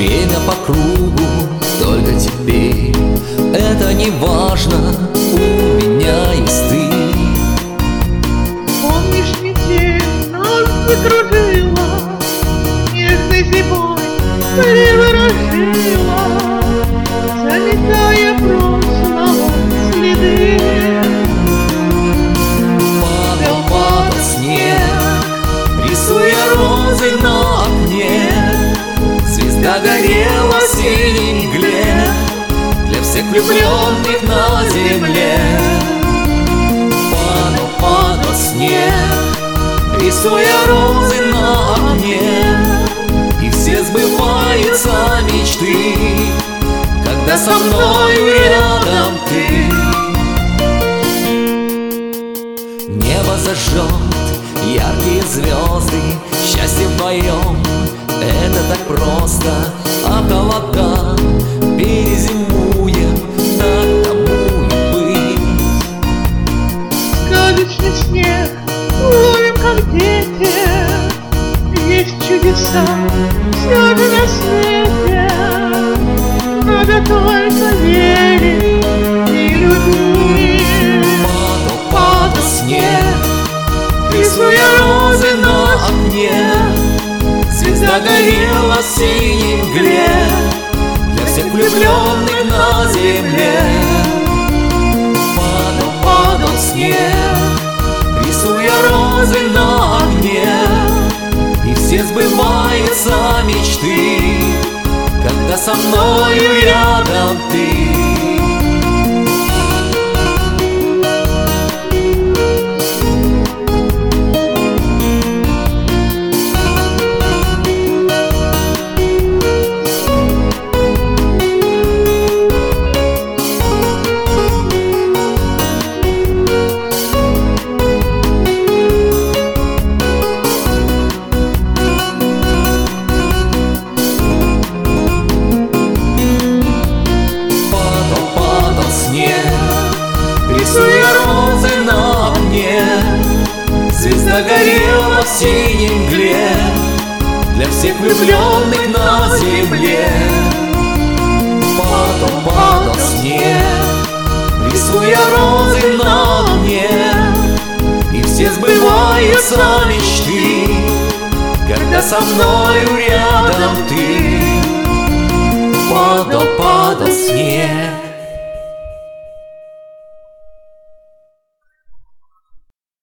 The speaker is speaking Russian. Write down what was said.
время по кругу, только теперь это не важно, у меня есть ты. Помнишь, метель нас закружила, нежной зимой приворожила, заметая прошлого следы. Падал снег, рисуя розы на окне, звезда горела в синей мгле для всех влюбленных на земле. Падал снег, рисуя розы на окне, и все сбываются мечты, когда со мною рядом ты. Небо зажжет яркие звезды, счастье вдвоем — это так просто, а холода перезимуем, так тому и быть. Сказочный снег ловим, как дети, есть чудеса все же на свете. Надо только верить и любить. Падал снег, рисуя розы на окне, звезда горела в синей мгле для всех влюбленных на земле. Падал снег, рисуя розы на окне, и все сбываются мечты, когда со мною рядом ты. Рисуя розы на окне, звезда горела в синей мгле для всех влюбленных на земле. Падал снег, рисуя розы на окне, и все сбываются мечты, когда со мною рядом ты. Падал